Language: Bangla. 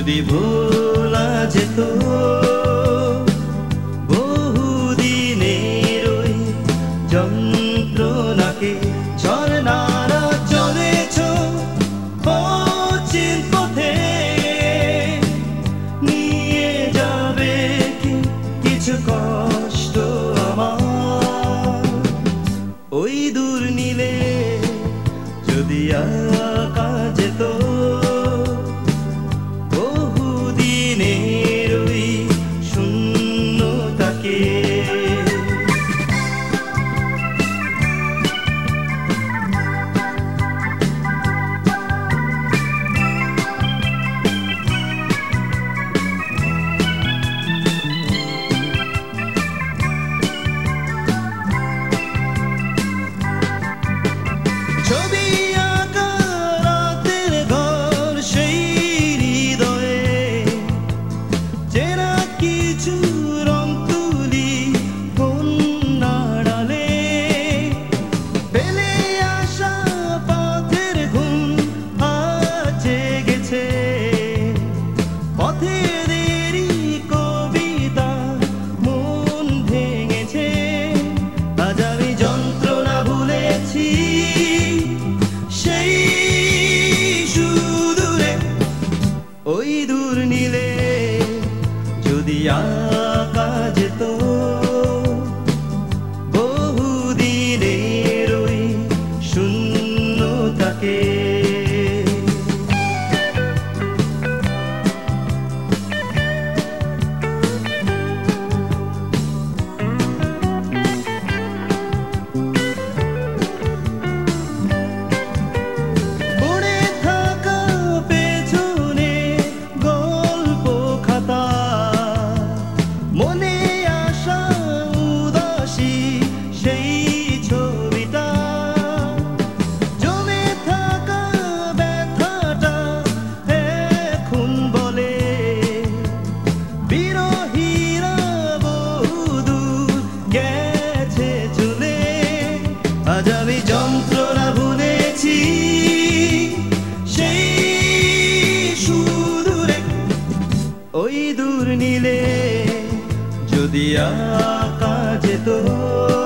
যদি ভোলা যেত বহুদিনের ওই যন্ত্রণাকে, ঝরনারা চলেছ পশ্চিম পথে, নিয়ে যাবে কি কিছু কষ্ট আমার? ওই দূর নীলে যদি আঁকা যেত বহুদিনের ওই শূন্যতাকে। ছবি আঁকা রাতের ঘর সেই হৃদয়ে, চেনা কিছু রং তুলি কোন নাড়ালে, ফেলে আসা পথের ঘুম আজ জেগেছে, পথেদেরই কবিতা মন ভেঙেছে। আজ আমি যন্ত্রণা ভুলেছি সেই সুদূরে, ওই দূর নীলে যদি আঁকা যেত বহুদিনের ওই শূন্যতাকে। পড়ে থাকা পেছনে গল্প খাতা, মনে আসা উদাসী সেই ছবিটা, জমে থাকা ব্যথাটা এখন বলে, বিরহীরা বহুদূর গেছে চলে। আজ আমি যন্ত্রণা ভুলেছি সেই সুদূরে, ওই দূর নীলে যদি আঁকা যেত